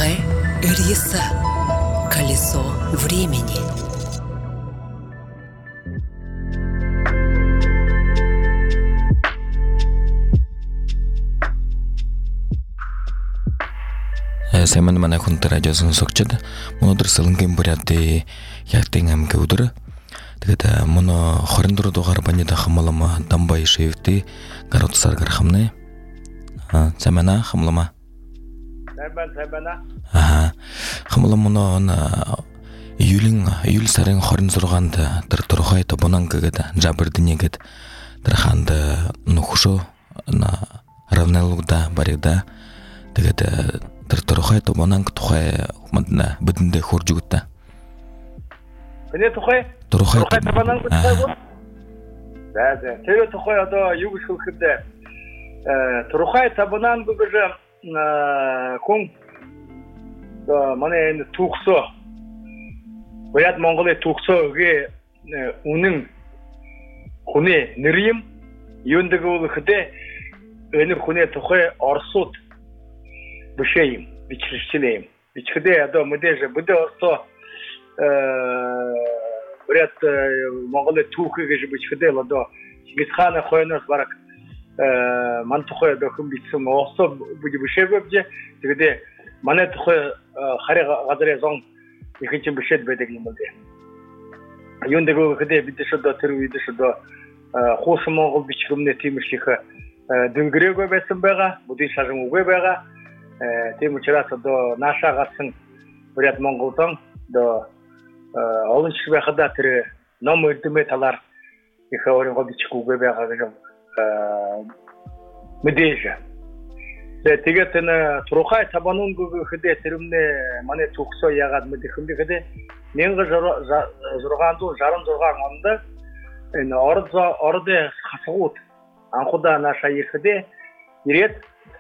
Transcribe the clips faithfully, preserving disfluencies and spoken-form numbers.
Тухай Ириса. Колесо времени. Сэмэн манай хүнтэй радио сонсогчдод өнөөдөр Сэлэнгийн бүряди ягтын аймгийн өдөр. Тэгээд мөн двадцать четыре дугаар банида хамлама Дамбай шивти гаруцсар гарахмны. А сэмэна хамлама. Сэмэн сэмэна. Аа. Хамлама мөн июлийн июль сарын двадцать шестанд тэр турхайд бунанг гэдэг жабэрдэнийгэд тэр ханд нөхшөө на равналгда баригда. Тэгээд тэр тухай то монанг тухай мэднэ бидэндээ хурж өгдөө. Эний тухай? Тухай то монанг тухай бол. За за. Тэр тухай одоо юу гэж хэлэхэд э тухай то монанг гэж хүн манай энэ түүхсөө Баяд Монголын түүхсөөгийн үнэн хүний нэр юм юундаг үлэхдээ энэ хүний тухай Оросууд бишэйм бичрэчлэм бичгэдэ одоо мэдээж бүдэ орсо э бүрät Монголын түүхийг гэж бичгэдэ л одоо Чингис хааны хойноос бараг э ман тухай одоо хэн бичсэн орсо бишэвэвж тэгээд манай тухай хариг газрын зон ихэнх бишэд байдаг юм л дээ. Юундаг өгөхдөө бид шодо тэр үед шодо хуус Монгол бичгэмнэ тиймэрхийх дөнгөрөөгөө байсан байгаа, бүдийн шашин үгүй байгаа. Тийм учраас одоо наашаа гарсан Баяд Монголдон одоо олон шиг байхадаа тэр ном эрдэмээ талаар их өөрийнхөө бичихгүйгээ байгаа гэж мэдээж. Тэгээд энэ Турхай Табанун гэхэд тэрмнээ манай төгсөө ягаад мэдэх юм бэ гэхэд 천ix шестьсот шестьдесят шесть онд энэ орд ордын хасгууд анхудаа наашаа ирэхдээ ирээд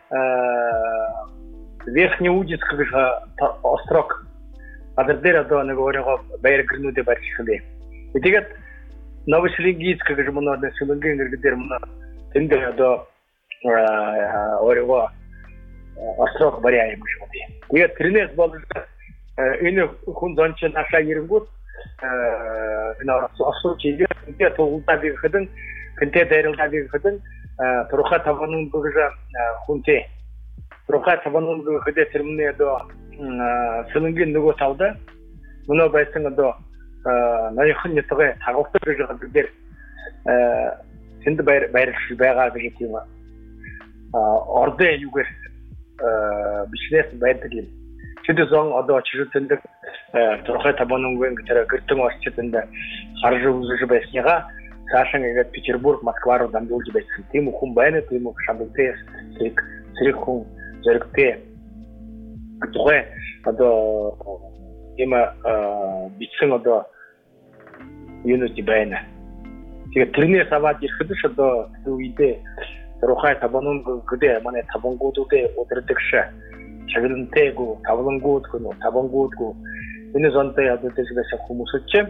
Верхний Удинск острог газар дээр одоо нэг өөрийнхөө баяр гэрнүүдээ барьж ирсэн. Тэгээд Новоселигийск гэж мөн Сэлэнгийн иргэн дээр мөн тэнд одоо өөрийнхөө острог барьяа юм шиг байна. Тэгээд тэрнээс болж энэ хүн зонч нашаа ирэнгүүт энэ острог чинь тэгээд тулдаа би хэдэн хэнтэй дайралдаа би хэдэн Турхай Табанун гэж хүнтэй Турхай Табанун гэхэд тэрмний одоо Сэлэнгийн нөгөө тавда мөнөө байсан одоо ноёхон нэтгээ тагавтар гэж байгаа дээр тэнд баяр баярч байгаа гэх юм а ордын югээр бичнээс байдаг юм. Тэдэн одоо чиртэнд Турхай Табанунгийн тэр гэртэн орчид энд харж үзэж байсныгаа цаашаа ингээд Петербург, Москва руу дамжуулж байсан. Тийм хүн байна, тийм шамбалтай зэрэг зэрэг хүн зэрэгтэй тухай одоо юм бичсэн одоо юунууд байна. Тэгээд тэрнээс аваад ирэхэд ч одоо үедээ Турхай Табанун гэдэг манай табангуудуудыг удирдаг ш. Чаглантэйгүү, тавлангуудгүй, табангуудгүй энэ зонтой одоо тэгээс хүмүүс ч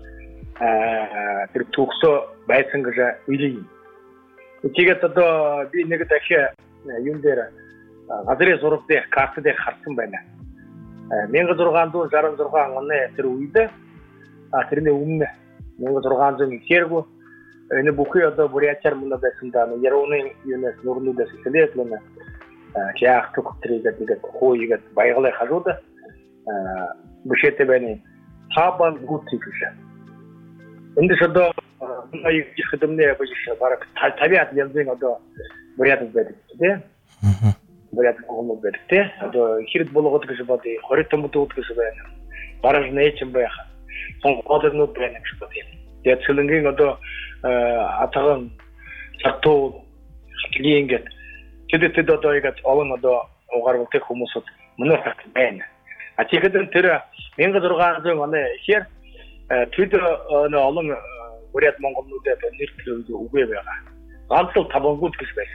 а тэр түүхсөө байсан гэж хэлээ. Тэгээд одоо би нэг дахиад юм дээр газрын зураг дээр карт дээр харсан байна. 천ix шестьсот шестьдесят шесть оны тэр үед а тэрний өмнө 천ix шестьсот ихэргүй энэ бүхий одоо бурятар мөн байсан да ярууны юунаас нурнуудаас хэлээд лэнэ яах төгтрийг гэдэг хууйгээд баяглаа хажууд бишэтэй байна. Табан гүтик гэж. Энд шодо аяг хэдэмнээ гэж бараг тавиад янзын одоо бурят байдаг тийм. Аа. Бурят гомод байдаг тийм. Одоо хэрэг болгоод гэж бод двадцать томдууд гэж байна. Бараг нээч байх. Сон одернууд байна гэж бод. Тэгээд Сэлэнгийн одоо атаган цатуу хатгийн тэдэд одоо яг олон одоо угаарвалтай хүмүүсүүд мөнөө байна. А тэгэхэд тэр 천ix шестьсот оны ихэр тэд олон Баяд Монголнуудад нэр үгүй байгаа. Ганц л табангууд гэж байсан.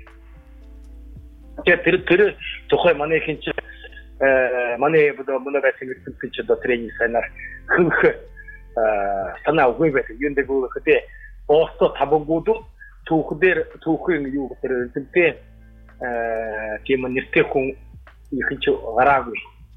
Тэгээд тэр тэр тухай манай хинч манай одоо мөн байсан гэж одоо тренинг санаар хөнх санаа үгүй байдаг. Юундээ гүрэхдээ оосто табангууд түүхдэр түүхийн юу гэдэг тэмтэй тийм нэртэй хүн ихэнх гараагүй.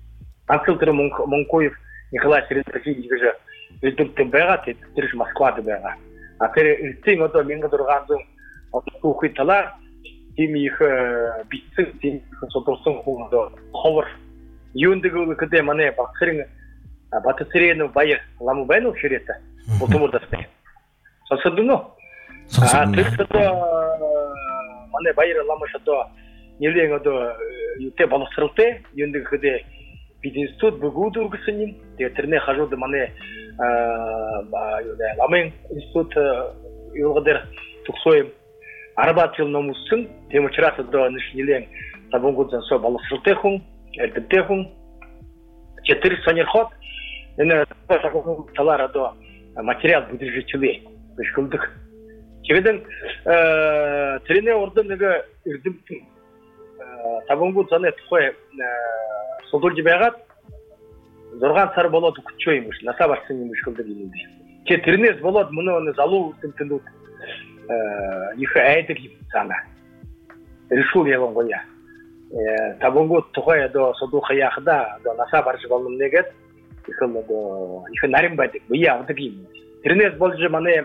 Анцилтер Монкоев Николай Сергеевич же 일등때 배가 들으시 모스크바도 배가 아 그래 일등어도 민가도로 간중 어떻게 탈라 팀이 그 비트 팀 소통성 홍도 커버 윤드고 그때 만에 박스링 아 바트스리는 바이 라무 바이노 쉬렸다 오토모다스네 선선도노 아 그래도 만에 바이를 라마셔도 일행어도 이때 balastırıl te yönde kede 비딘스토 부구도 그스님 대트네 하조도 만에 아 요데 라멘 인스토트 요거들 tuksoyim arabat yıl namusun temçirası da nişnilen tabungudan so balastırıl te hun elbette hun четыре санерхот ene talara da материал budjechili bişkulduk Keveden trene orada nega irdim табунгу зане тухай содолжи байгаад зургаан сар болоод күчөө юмш насаа барсан юм шиг гэдэг юм дээ. Тэ тэрнээс болоод мөн залуу тэмтэнүүд их айдаг юм цаана. Решил яван гоя. Табунгу тухай до содох яхда до насаа барж болном нэгэд их л до их нарим байдаг. Бия авдаг юм. Тэрнээс болж манай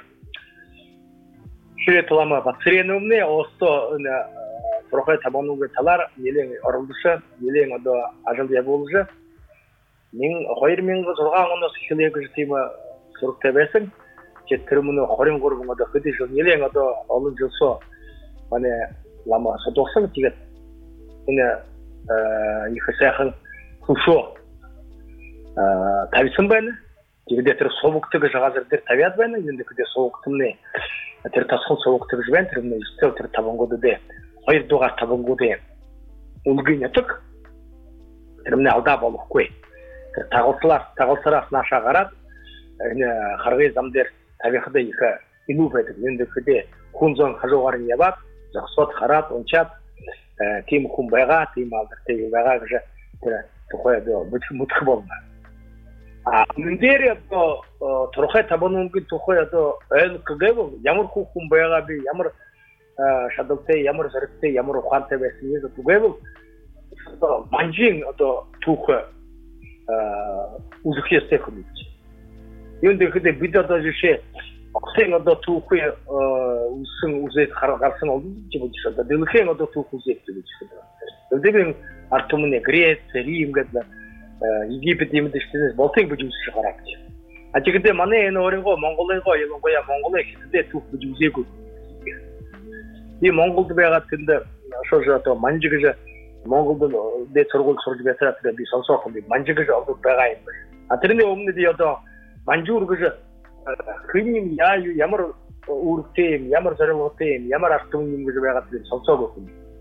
ширэ толама бацренумне осто Прохай табануга талар елен орылдышы, елен ода ажалды яболышы. Мен хоёр мыңғы зорған оны сықылығы жытымы сұрық тәбәсін. Кеттіріміні хорин ғұрбың ода қыды жыл елен ода олын жылсо. Мане лама садоқсын тегет. Мені ехі сәйхін құлшо табисын бәні. Тегеде тір соғықтығы жағазырдыр табият бәні. Енді күде соғықтымны тір тасқын соғықтығы жбән түрімні үстел тір табангоды де. Hayır doğar tabungude ulgine tık termine alda bolup koy tağıltılar tağıltılar naşa garat ne hargı zamder tabiqda yıka inu bedir yendikde kunzon hajogarın yabat jaxsot harat onçat kim kumbayga tim aldır teybaga gje toxoya do mutx bolma a münderi do troxay tabunungi toxoya do el kgebo yamur kumbayga bi yamur шадалте ямар зэрэгтэй ямар ухаантай байсан юм зүгэвэл одоо манжин одоо түүх үзэхээсээ хүмүүс. Юунд ихэдэ бид одоо жишээ огсын одоо түүх үсэн үзээд гаргасан олон гэж бодож одоо дэлхийн одоо түүх үзээд гэж байна. Тэгвэл артумны Грец, Рим гэдэг Египет юм дэжтээс болтыг бож үзэж гараад. А тэгэхдээ манай энэ өөрийгөө Монголыгоо ялангуяа Монголыг хэдээ түүх бож үзээгүй. 이 몽골도 배가 근데 소저도 만지그저 몽골도 내 저걸 소리 배서 비 선서하고 만지그저 어도 배가 있는 아 들으니 없는데 여도 만주르 그저 그님 야유 야마르 우르테 야마르 저러고테 야마르 아스통님 그저 배가 들 선서하고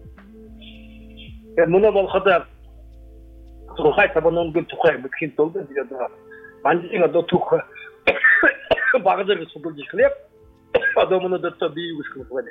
그 문어 볼하다 소하이 사본은 그 토카이 미킨 돌도 여도 만지가 도 토카 바가들 소돌지 클랩 아도문어 더 비우고 싶은 거네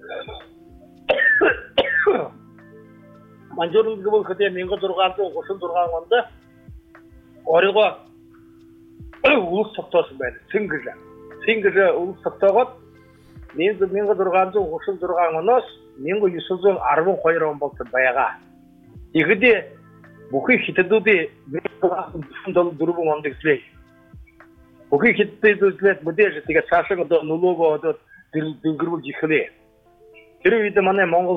만조르 그거 그때 민거 들어가고 고선 들어간 건데 어리고 울 속도스 말 싱그자 싱그자 울 속도가 민거 민거 들어간고 고선 들어간 거는 민거 유수종 아르본 거이로 볼때 바야가 이그데 무기 히트도데 민거가 무슨 두르본 건데 그래 무기 히트도 그래 뭐데 제가 사실은 또 누로고 또 들그르고 지클레 그리고 만에 몽골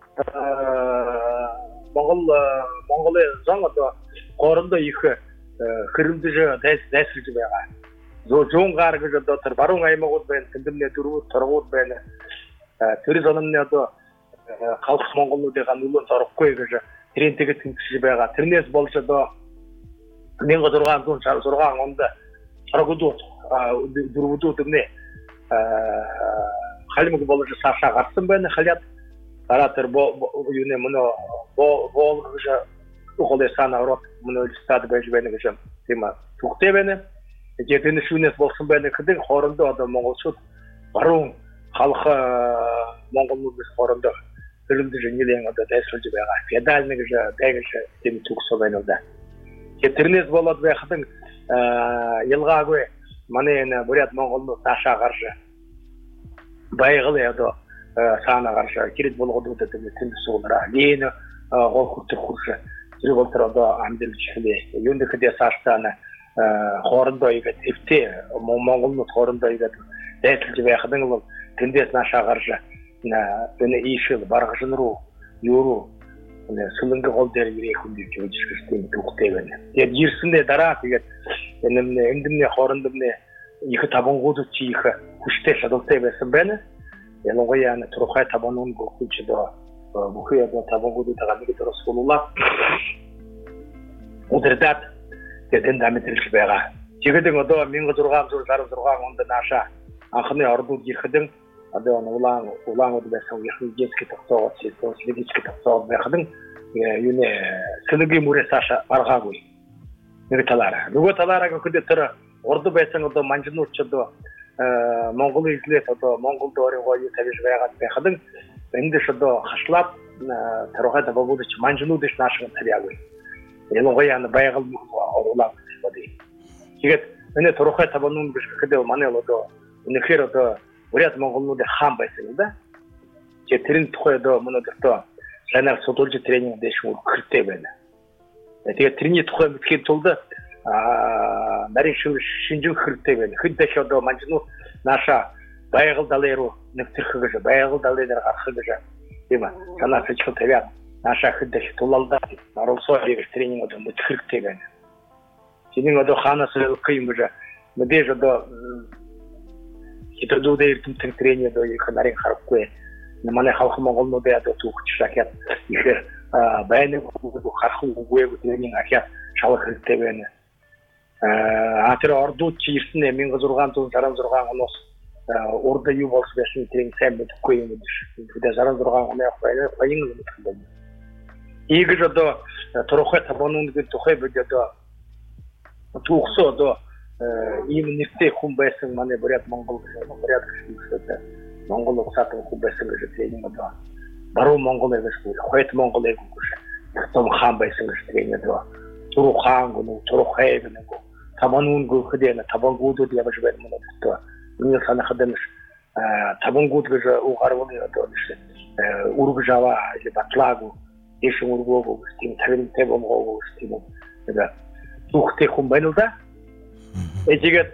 몽골 몽골의 장어도 거름도 이크 흐름도 대스 대스지 배가 저 좋은 가르가 더 바로 가이 먹어도 된 근데 두루 들어오도 된 그래서는요 халх монголуудыг нүлэн зорохгүй гэж трендтэйг тэнцэж байгаа. Тэрнээс болж одоо нэг зургаан зүүн зургаан онд царгуудууд дөрвүүдүүд нэ халимг болж саашаа гарсан байна. Халиад дараа тэр юуны мөнө бол гэж ухолесана орот мөнө стад байж байна гэж тийм түгтэй байна. Тэгээд энэ шүүнээс болсон байна гэдэг хоорондоо одоо монголчууд баруун халх монголчуудын хоорондоо хөрөмдөж нийлэн одоо дайсалж байгаа. Федерал нэг дайгш тийм түгсөө байна да. Тэгээд тэрнээс болоод байхад ялгаагүй манай энэ бурят монголнууд таашаа гарч байгаль одоо саана гарч кирит болгоод үтээд тэнд суулраа. Leen гол хүртэх хүрш 그리고 들어도 안 들리시네. 윤데 그때 사스타나 хоорондоо игээд эвтэй Монголд хоорондоо игээд дайсалж байх нь бол тэндээс наашаа гарч энэ ийшэл баргажн руу юу руу сүлэнгэ гол дээр ирэх хүн гэж үзэж гэртээ түүхтэй байна. Тэгээд ирсэндээ дараа тэгээд энэ эндэмний хоорондомны их табангууд чи их хүчтэй шалгалтай байсан байна. Ялангуяа турхай табанун гохч доо бүхий одоо табангуудаа нэг төрөс болуулаа. Удирдаад тэгээд дамжиж байгаа. Жигэдэг одоо 천육 жүз сарвал онд наашаа анхны ордууд ирэхэд одоо улаан улаанууд байсан их детский тогтоогоо чийсэн детский тогтоогоо байхад юуны сэлгийн мөрөөс хаашаа гаргаагүй. Нэг талаараа. Нөгөө талаараа гэхэд тэр урд байсан одоо манжнууд ч одоо Монгол хэллээ одоо Монгол доорын гоё тавьж байгаад байхад эндээс одоо хашлаад тархад багууд ч манжнууд ч наашаа тавьяагүй. Ялангуяа байгаль улаан боди. Тэгээд энэ турхай табанун биш гэхэд манай одоо үнэхээр одоо уряд монголнуудын хаан байсан юм да. Тэгээд тэрний тухай одоо манай дөртөө санаар судалж тренинг дэш үргэлжтэй байна. Тэгээд тэрний тухай мэдхийн тулд аа нарийн шинжлэх хэрэгтэй байна. Хэд дэш одоо манжнууд нааша байгаль далай руу нэвтрэх гэж байгаль далай дээр гарах гэж тийм аа санаа фичл тавиад наашаа хэд дэш тулалдаа оруулсоо тренинг одоо мэдэх хэрэгтэй байна. Чиний одоо хаанаас өгөх юм гэж мэдээж одоо хитодуудээр тэмдэг тренинг одоо их нарийн харахгүй. Манай хавх монголнуудын одоо түүхч шахаад ихээр байна харах үгүй тренинг ахиад шавах хэрэгтэй байна. Аа тэр ордууд чи ирсэн 천육 жүз сарвал оноос урд юу болж байсан тренинг сайн мэдхгүй юм биш. Тэгээд сарвал оны баян мэдэх юм. Игэж одоо турхай табануудын тухай бид одоо түүхсөө одоо ийм нэртэй хүн байсан манай бурят монгол бурят гэсэн монгол ухаатан хүн байсан гэж тренинг одоо баруун монгол гэсэн хойд монгол гэсэн том хаан байсан гэж тренинг одоо туруу хаан гэнэ туруу хай гэнэ табанун гөхөдөө табангуудууд явж байна мөн одоо энэ санахад нь табангууд гэж угарвны одоо үргэж аваа батлагу ишин үргөөгөө тийм тавилантай бомгоогөө тийм тэгээд түүхтэй хүн байна л да. Эжигэт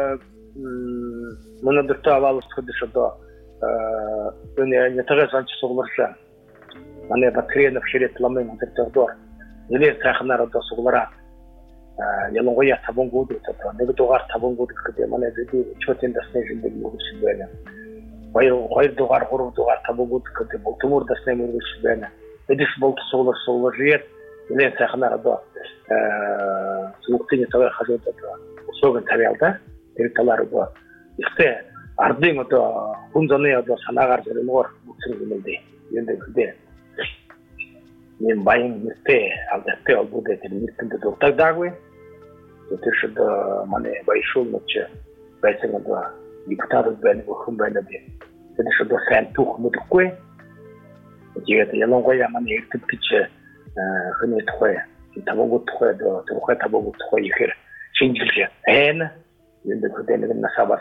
манай дөртөө авалт хөдөж одоо энэ ятага санч сугларсан. Манай Батхренов ширэт ламын дөртөө нэлээд сайхнаар одоо суглараа ялангуяа табангууд одоо нэг дугаар табангууд гэхэд манай зөв чөтэн дасны жиндэг юм байна. Хоёр хоёр дугаар гурав дугаар табангууд гэхэд төмөр дасны мөрөж байна. Эдис болт суглар сугларээд нэлээд сайхнаар одоо сүмхтийн тавар хажууд одоо согон тавиалда тэр талаар одоо ихтэй ардын одоо хүн зөний одоо санаагаар зэрэмгээр үтсэн юм дээ. Энд дээр нэм баян нэртэй алдартай олботой тэр нэртэнд дуртагдаагүй. Тэр шиг манай баяшул мөч байсан одоо депутат байна хүн байна би. Тэр шиг одоо сайн түүх мэдэхгүй. Тэгээд ялангуяа манай эрдэд гэж хүний тухай табангууд тухай тухай табангууд тухай ихэр шинжилж байна. Энд дээр нэг насабас.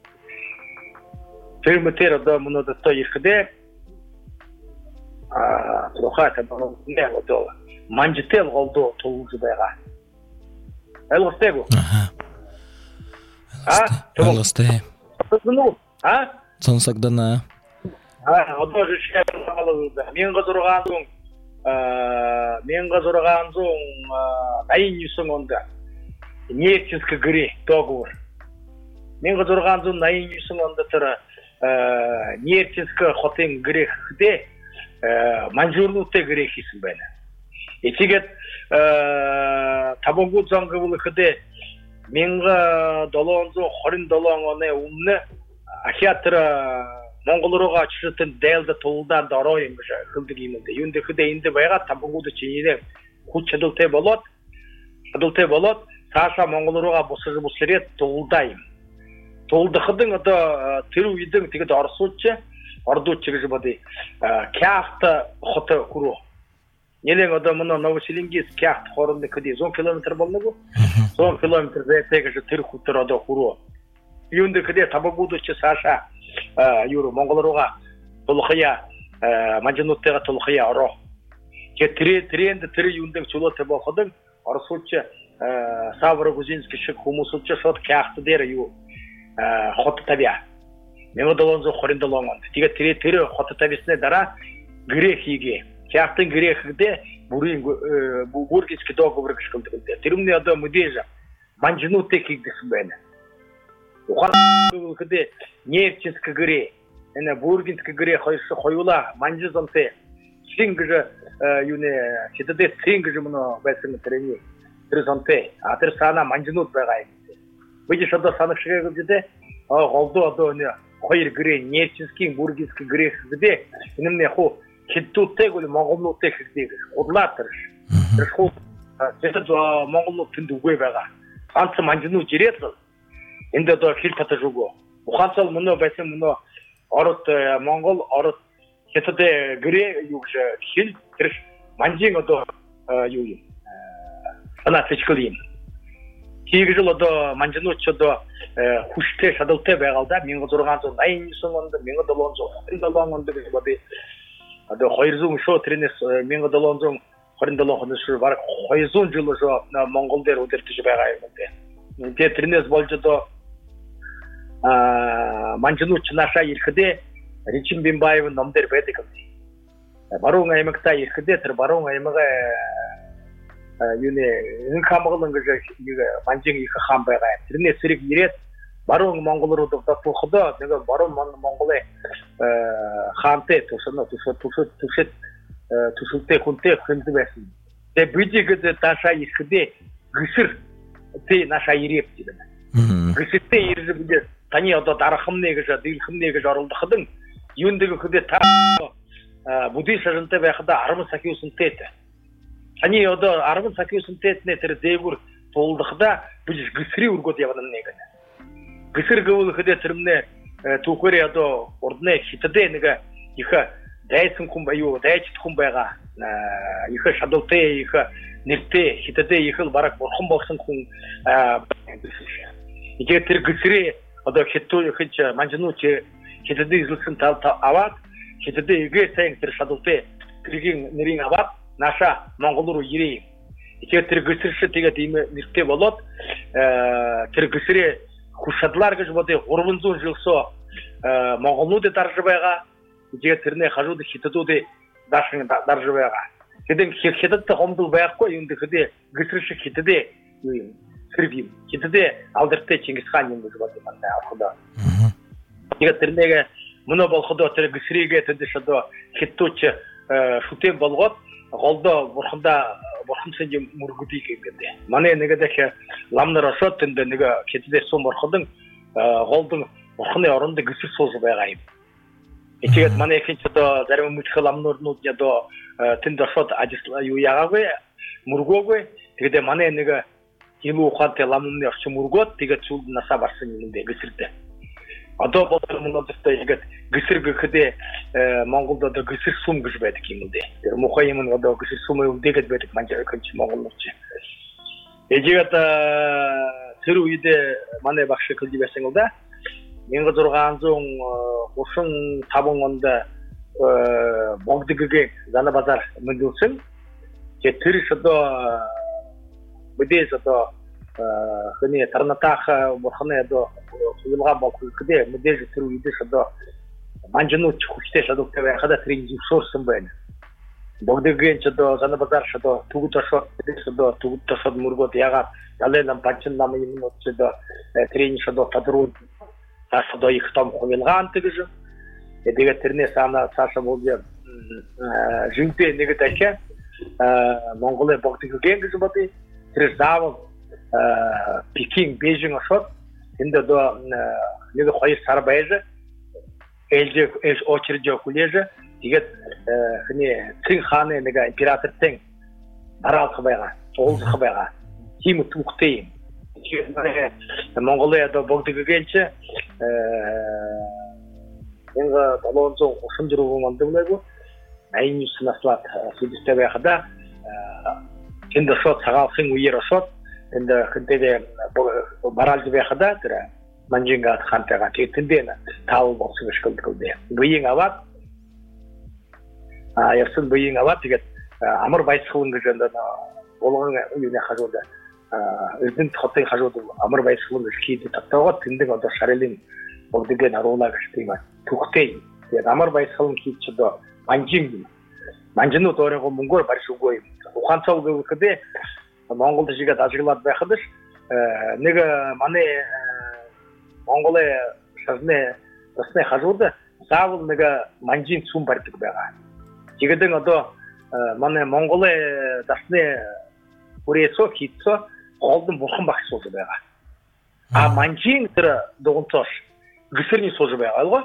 Тэр мэтэр одоо мөнөд одоо ирэхдээ а тухай табангууд нэ одоо манжтел голдоо туулж байгаа. Ойлгостой уу? Аха. А? Ойлгостой. Ну, а? Сонсогдана. А, одоо жишээ нь 천육 жүз а 천육 жүз восемьдесят онд Нефтьинский гри договор. 천육 жүз восемьдесят девять онд тэр Нефтьинский хотын грэхтэй манжуурнуудтай грэх хийсэн байна. Эцгээд табангууд зон гэвэл хэдэ 천칠 двадцать семь оны өмнө ахиа тэр Монгол руугаа очсон дайлда туулдаанд ороо юм гэж хэлдэг юм дээ. Юунд гэхэд энд байгаа табангууд чиний хүч чадалтай болоод чадалтай болоод цаашаа Монгол руугаа бусаж бусрээд туулдаа юм. Туулдахад одоо тэр үедэн тэгэд орсууч ордууч гэж бодъё. Кяхт хот хүрүү. Нэлээд одоо манай Новосилингис Кяхт хооронд гэхэд сто километр болно уу? сто километр зайтай гэж тэр хотор одоо хүрүү. Юунд гэхэд табангууд ч цаашаа юур Монгол руугаа тулхая манжнуудтайгаа тулхая ороо. ке тире тиренде тире юндың чулоте боходың орсулча Савра Гузинский шик хумусулча шот кяхты дер ю хот табия. Мен одолонзо хориндолонгон. Тиге тире тире хот табисне дара грех иге. Кяхтын грехде бурин бургиски договор кышкылдыгылды. Тирумне ада мудежа манжину текигдис бен. Ухан кыде нефтинский гре. Эне бургинский гре хойшы хойула манжизонте. Сингже юне ситеде сингже муно бесин трени. Тризонте атыр сана манжинут байгай. Быжы шода саныкшыга кылдыды. А голдо ада не хойр гре нефтинский бургинский грех где. Инемне хо Хитту тегул монголлу тегдег. Одлатырш. Рху сетто монголлу тиндугой бага. Анцы манжину жиресл. Энде до хилтата жуго. Ухансал муно бесен муно орот монгол орот сетте гре югже хил триш манжинго до юй. Ана фичколин. Кийгжло до манжину чодо хуште шадылте багалда мен зорганзо найын соңонда мен долонзо индалонгондо баби ада хойрзун шо тренес мен долонзо хориндалонгондо шу бар хойзун жылы жо монголдер өтөртү багай менде. Те тренес болжодо манжину чнаша ирхде Ричим Бимбаев номдер бедик. Баруң аймакта ирхде тер баруң аймага юне инкамыгын гыжы манжин их хам багай. Тренес сирик ирет баруң монголору доктор худа неге баруң монголе ханте тушно тушу тушу тушу тушулте кунте хынды бесин. Те бидиге таша ирхде гысыр те наша иреп дидим. Гысырте ирже биде тани ода дарахымнеге жа дилхымнеге жарылдыдың юндыгы күде та буддист жынте бахда армы сакиусын тете. Тани ода армы сакиусын тетне тер дегур толдыгда biz гысыры ургот ягынан негене. Гысыр гывыл күде термне тухуре ода ордне хитде неге иха дайсын кумбаю дайчит кумбайга иха шадылте иха нерте хитде ихыл барак борхым болсын кун иге тер гысыры ода хитту хича манжинучи хитде излсын тал ават хитде иге сен тер шадылте кригин нерин ават наша монголору ири иге тер гысыршы теге диме нерте болот тер гысыры хушадлар гыж боде орвунзун жылсо монголну де таржыбайга иге терне хажуды хитду де дашын даржыбайга кеден хитде хомдул баяк ко юнды кеде гысыршы хитде кирбим хитде алдырте Чингисхан юнды боде манда алхуда иге тернеге муно болхудо тер гысырыге теде шадо хиттучы шутен болгот голдо бурхында бурхынсынжы мургуди кемде. Мане негедеке ламнара шоттенде неге кетиде сом бурхудың голдың бурхыны орынды гысыр созу байгайым. Ичегет мане экинчидо зарим мучка ламнорну дедо тинда шот ажисла юягагы мургогы теге мане неге илу ханте ламнны арчы мургот теге чул наса барсын инде гысырды. Ада болтыр мундасты егет гысыргы кеде монголда да гысыр сум гыжбайды кимилде. Мухаймын ада гысыр сумы дегет бетик манжа канчы монголларчы. Ежегет тиру иде мане бакшы кылды бесеңилда. Мен кызырган соң ошун табыңында богдыгыге жана базар мындылсын. Же тиришдо бедездо хыне тарнатаха бурхане до кылган болку кеде мдеж тиру иде шдо манжину чухте шдо тебе хада тринжи шорсын бен богдыгенче до жана базар шдо тугута шо шдо тугута шо мургот яга далелам пачын намы именно шдо тренинг шдо тадру шдо их там кылган тигиже деге терне сана саша болду жинте неге таке монголе богдыген гызбаты треждав Пекин, Бейжің ашот, енді до неге қойыр сарбайжы, әлже очередже окулежі, дегет цин ханы неге император цин барал қыбайға, олзы қыбайға, тимі туқтейім. Монголия до богдыгенче, енді далонзон ұшын жүру болманды бұлайғы, әйін үсін асылат сөйдісті байқыда, енді шот сағал сың үйер ашот, енді кентеде баралды бияхада тіра манжинга хантага тетіндені тауы болсын үшкілді кілді. Бұйың ават, ерсін бұйың ават, дегет амар баясгалан гэж энэ болгон юуны хажууд эрдэнэт хотын хажууд амар баясгалан гэж хийдэг татваад тэндэг одоо шарилын бүгдийг наруулаа гэж тийм аа түхтэй. Тэгээд амар баясгалан хийж одоо манжин манжинууд өөрөөгөө мөнгөөр барьж өгөө юм. Ухаан цог гэхэд Монголд жигээ ажиглаад байхад нэг манай Монголын шарны тасны хажууд заавал нэг манжин цум барьдаг байгаа. Жигэдэн одоо манай Монголын тасны хүрээсөө хийцөө голдон бурхан багш сууж байгаа. А манжин тэр дугуйцоош гисэрний сууж байгаа алгаа.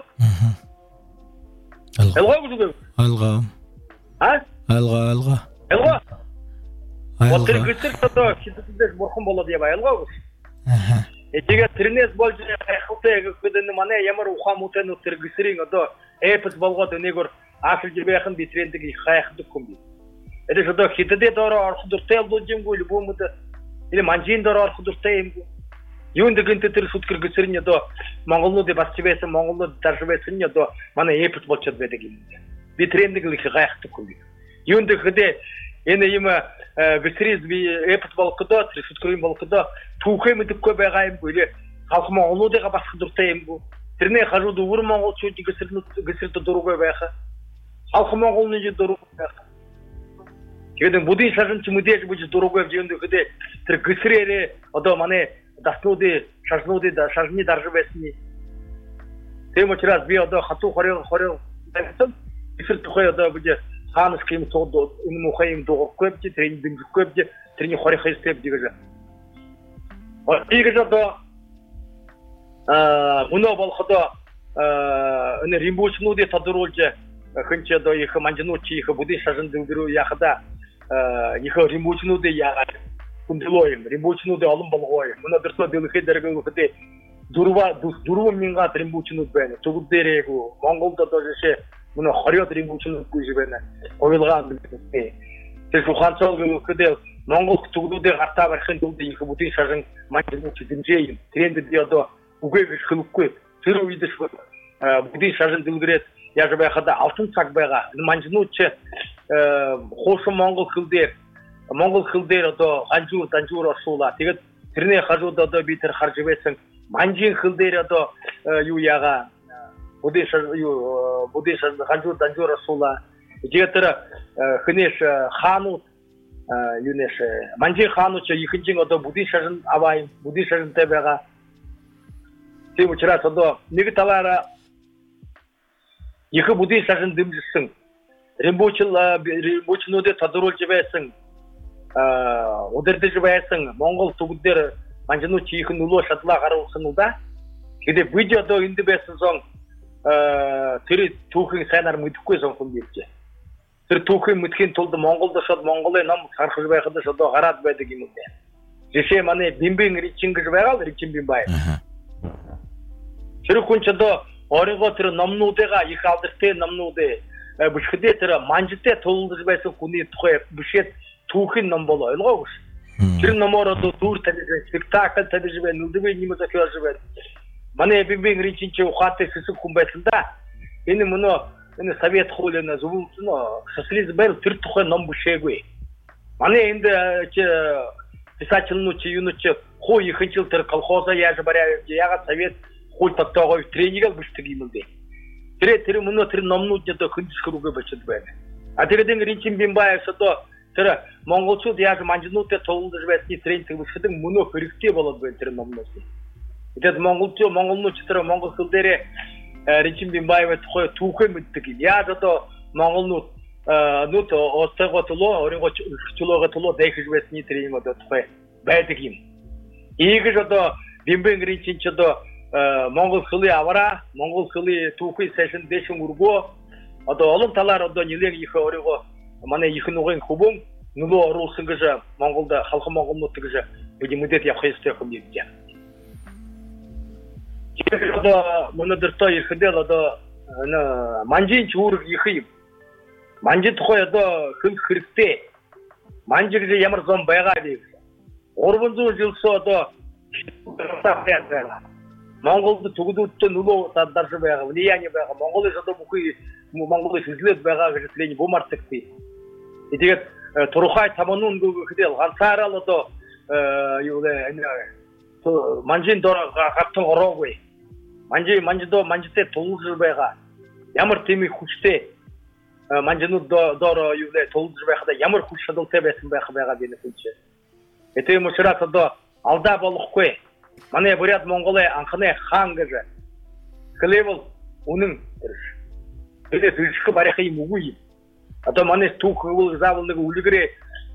Алгаа гэж алгаа. А? Алгаа алгаа. Алгаа. Вот тэр гисэр одоо хитэдэж бурхан болоод яваа алгаа. Аха. Тэгээд тэрнээс болж хайхтай гэхэд манай ямар ухаан мөтөн тэр гисрийн одоо эпс болгоод өнөөгөр Африк байхын би трендийг хайхдаг юм би. Это одоо хитэдээ дөрөөр орох дуртай болж юмгүй любомд или манжин дөрөөр орох дуртай юмгүй. Юунд гэнт тэр сүтгэр гисрийн одоо монголнуудыг бас чивэсэн монголнууд дарж байсан нь одоо манай эпс болчиход байдаг юм. Би трендийг хайхдаг юм би. Юунд гэхэд энэ юм гисрийн би эпс болгодоо тэр сүтгэрийн болгодоо түүхээ мэдхгүй байгаа юм уу? Халх монголуудыг бас дуртай юм уу? Тэрний хажууд өвөр монголчууд гисрэнүүд гисрэлд дургүй байхаа. Халх монголны дургүй байхаа. Тэгээд будын шашинч мэдээж бүж дургүй юм гэхэд тэр гисрээрээ одоо манай даснуудын шашнуудын шашны дарж байсан. Тэм учраас би одоо хатуу хорёо хорёо байсан. Гисрэл тухай одоо бүж хаанс ким тод энэ мухай юм дургүй би тэрний дэмжихгүй би тэрний хорёо хэстэй би гэж. Игэж одоо аа мөнөө болоходоо энэ римбучнуудыг тодруулж хинч одоо их манжнууд чи их будын шашин дөрөв яхада их римбучнуудыг яагаад хүндлөө юм римбучнуудыг олон болгоо юм мөнөө дөрсөө дэлхийд дэргэхэд дөрва дөрвөн мянган римбучнууд байна зүгд дээрээгүй Монголд одоо жишээ мөнөө хорёод римбучнуудгүй шиг байна ойлгаан гэдэг тэр ухаанцол гэхэд Монгол зүгдүүдээ гартаа барихын тулд их будын шашин манжнууд дэмжээ юм трендэд одоо үгүй гэж хэлэхгүй тэр үед ч будын шашин зүгдрээд яаж байхад алтан цаг байгаа манжнууд ч хуучин монгол хэл дээр монгол хэл дээр одоо ганжуур данжуур орсуулаа тэгээд тэрний хажууд одоо би тэр харж байсан манжин хэл дээр одоо юу яага будын шашин юу будын шашин ганжуур данжуур орсуулаа тэгээд тэр хэнэш хаанууд юунеш манжин хаанууд ч ихэнжин одоо будын шашин аваа юм будын шашинтай байгаа. Тийм учраас одоо нэг талаараа их будын шашин дэмжсэн римбучл римбучнуудыг тодруулж байсан удирдах байсан монгол зүгдээр манжнууд их нөлөө шатлаа гаргасан уу да. Тэгээд бид одоо энд байсан сон тэр түүхийн сайнаар мэдэхгүй сонхон билжээ. Тэр түүхийн мэдхийн тулд Монголд шууд Монголын ном харах байхад одоо гараад байдаг юм уу. Жишээ манай Бимбин Ричин гэж байгаа л Ричин Бимбай. Тэр хүн ч одоо өөрийнхөө тэр номнуудыгаа их алдартай номнуудыг бүшгэдээ тэр манжтай тулж байсан хүний тухай бүшгэд түүхийн ном бол ойлгоогүй. Тэр номоор одоо дүр тавьж спектакль тавьж байна, нүдвэ юм зохиолж байна. Манай Бимбин Ричин ч ухаатай хэсэг хүн байсан да. Энэ мөнөө энэ совет хуулианы зөвхөн социализм байр тэр тухай ном бүшээгүй. Манай энд писательнууд чи юунууд чи хуу ихэнчил тэр колхозоо яаж бариа ягаад совет хууль тогтоогоо тренинг л бүшдэг юм бэ. Тэр тэр мөнөө тэр номнууд одоо хөндөсгөрүүгээ болчиход байна. А тэгээд Ричин Бимбаев одоо тэр монголчууд яаж манжнуудтай тулж байсны тренинг бүшдэг мөнөө хэрэгтэй болоод байна тэр номнууд. Тэгээд монголчууд монголнууд тэр монгол хэл дээрээ Ричин Бимбаев тухай түүхээ мэддэг. Яаж одоо монголнууд нүд оцогоо төлөө өөрийгөө чөлөөгөө төлөө дэхэж байсны тэр юм одоо тухай байдаг юм. Ийгэж одоо Бимбин Ричин ч одоо монгол хэлний авара, монгол хэлний түүхийн сайшин дэшин өргөө одоо олон талаар одоо нэлээд их өөрийгөө манай их нүгэн хөвөн нөлөө оруулсан гэж Монголд халх монголнууд гэж бид мэдээд явах ёстой юм байна. Тэгээд одоо монодортой ихэдэл одоо манжин чүүрэг их юм. Манжин тухай одоо хэл хэрэгтэй. Манжиг ямар зам байгаа вэ? гурван зуун жилсөө одоо Монголд төгөлдөлтөд нөлөө дарж байгаа, влияние байгаа. Монголын одоо бүхий Монголын хэзлээд байгаа гэж хэлний бумартагтэй. Тэгээд турхай таманун гүгдэл ганцаараа л одоо юу вэ манжин дор гартан ороогүй. Манжи манжидо манжитэ тулж байгаа. Ямар тийм их хүчтэй манжинууд дор юу вэ тулж байхад ямар хүч чадалтай байсан байх байгаа гэдэг үнэ. Это учраас одоо алдаа болохгүй. Манай бурят Монголын анхны хаан гэж хэлэвэл үнэн. Тэгээд зөвшөөрөх барих юм үгүй. Одоо манай түүх үйл заавал нэг үлгэрээ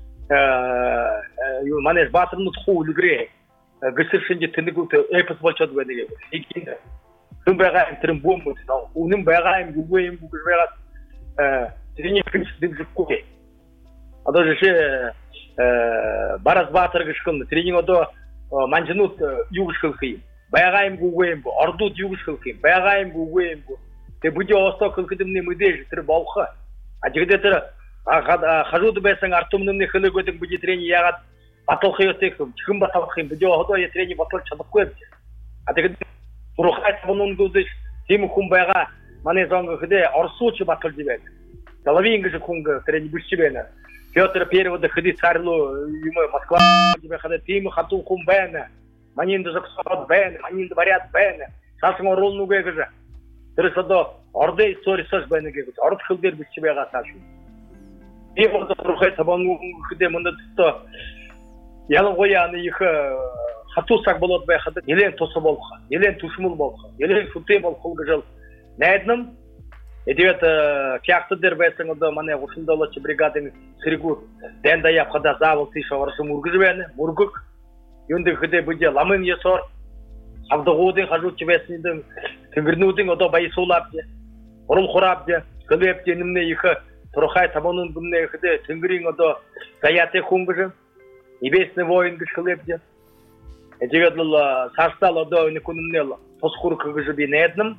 юу манай баатарнууд хуу үлгэрээ гэрсэршинж тэнэгүүд эпос болчиход байна гэх юм. Хүн байгаа энэ төрн бомб үнэн байгаа юм үгүй юм гэж байгаа тэрний принципгүй. Одоо жишээ барас баатар гэж хүн тэрний одоо манжнууд юу гэж хэлэх юм. Байгаа юм үгүй юм ордууд юу гэж хэлэх юм. Байгаа юм үгүй юм. Тэг бүдий осток хэлэхдэмний мэдээж тэр болох. Ажигдээ тэр хажууд байсан артумны хэлэгүүд бүдий тэрний ягаад батлах ёстой юм. Чихэн батлах юм. Бүдий одоо тэрний батлах чадахгүй. А тэгээд Турхай таманунд тийм хүн байгаа манай зонг хөдөө орсууч баталж байна. Головин гэж хүн тэрний бүсч байна. Петр Первый ходит царлу юм Москва байхад тийм хатуу хүн байна. Манин дэсэксод байна. Манин бариад байна. Саасан оруулнугэ гэж. Тэр содо ордын историсаж байна гэж орд хөлдөр бүсч байгаа цааш. Тийм одоо турхай таманунд хөдөө мөндөд ялангуяа их хатусаг болоод байхад нэлээд тусам болох, нэлээд түшмэл болох, нэлээд хүлтэй болох гэж найднам. Тэгээд кягт дээр байсан одоо манай гушиндолч бригадын сэргүүд дэндаа явхада заавал тийш орсон мөргөж байна. Мөргөг юунд хөдөө бүдэ ламын ёсоор авдагуудын хажууч байсан тэнгэрнүүдийн одоо баясуулаад урал хураад хөлөвт нэмнэ их турхай таманунд гүмнэ хөдөө тэнгэрийн одоо заяатай хүн гэж небесный воин гэж хөлөвт. Тэгээд л састал одоо нэг үнэмнэл тус хүрх гэж би найднам.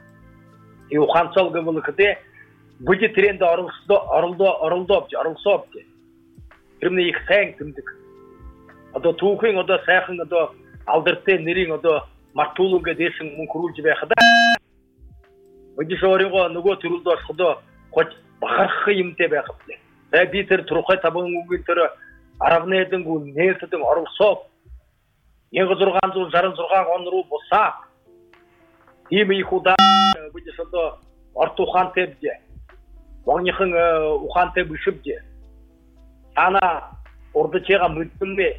И ухаанцол гэвэл бүдий тренд оролцоо оролдоо оролдоо оролцоо. Тэрний их сайн тэмдэг. Одоо түүхийн одоо сайхан одоо алдартай нэрийн одоо мартуулга дэшин мөн хөрүүлж байхад бүдий шоорыгоо нөгөө төрөлд орсодоо гоч бахарх юмтэй байх вэ. Тэгээд би тэр турхай табан үгийн тэр аравнэдэн гүн нээсдэн оролцоо нэг зургаан зуун шаран зургаан он руу бусаа. Ийм их удаа бүдий шодо орт ухаантай бие. Воньхон ухаантай бишвдэ. Ана урдчега мэдмэ.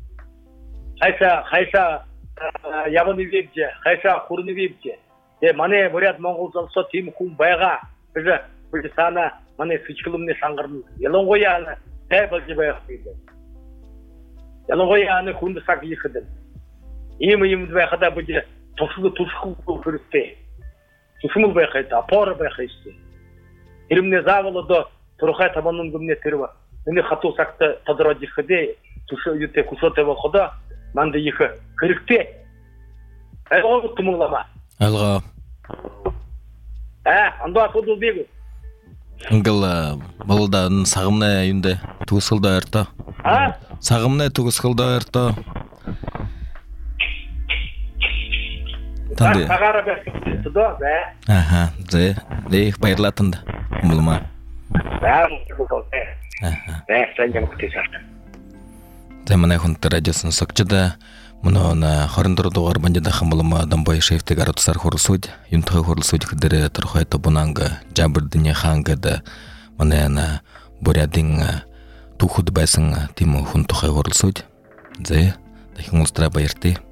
Хайса хайса явны вебдэ, хайса хурны вебдэ. Э манай бурят Монгол залсо тийм хүн байгаа. Biz бүдий сана манай фичгэлэмний сангарна. Ялангуяа тайбалж байх юм. Ялангуяа нэг хүнд саг хийхэд. Ийм юм байхад бүдий тусгал тусахгүй хэрэгтэй. Тусмал байхад апор байх хэрэгтэй. Ирмнэ заавал одоо турхай таманун гүмнэ тэрва. Энийг хатуу сагт тодорож ирэхэд төшөө юутэй кусотой болоход манд их хэрэгтэй. Айгоо тумлама. Алга. А, андаа судул биг. Ингл болда сагымна юнде төгсгөлдөө ойртоо. А? Сагымна төгсгөлдөө ойртоо. Танд. Сагара бэхтэй тоо бай. Аха, зэ. Лех баярлатанд. Мулма. Аа, мөн. Аха. Бай, санjang хөтөсөөр. Тэмнэ хүнт радиосын согчда мөн хорон дөрөв дугаар банжидах хамлама дамбай шефтэг аратсар хурсууд юмтхай хурсууд хэдэрэ тэрхайто бунанга жабэрдний хаангад манайна бурядын түүхэд байсан тийм хүн тухай хурсууд зэ дахин устра баяртай.